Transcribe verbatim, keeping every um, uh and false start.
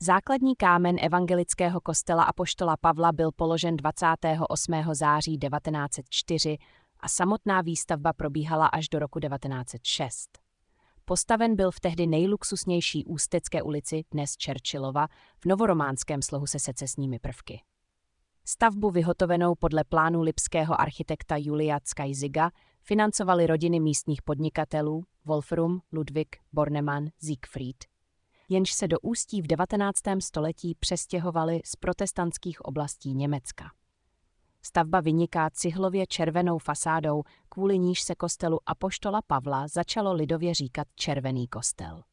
Základní kámen evangelického kostela apoštola Pavla byl položen dvacátého osmého září devatenáct set čtyři a samotná výstavba probíhala až do roku devatenáct set šest. Postaven byl v tehdy nejluxusnější Ústecké ulici, dnes Churchillova, v novorománském slohu se secesními prvky. Stavbu vyhotovenou podle plánu lipského architekta Julia Cajziga financovaly rodiny místních podnikatelů Wolfram, Ludwig, Bornemann, Siegfried, jenž se do Ústí v devatenáctém století přestěhovali z protestantských oblastí Německa. Stavba vyniká cihlově červenou fasádou, kvůli níž se kostelu apoštola Pavla začalo lidově říkat Červený kostel.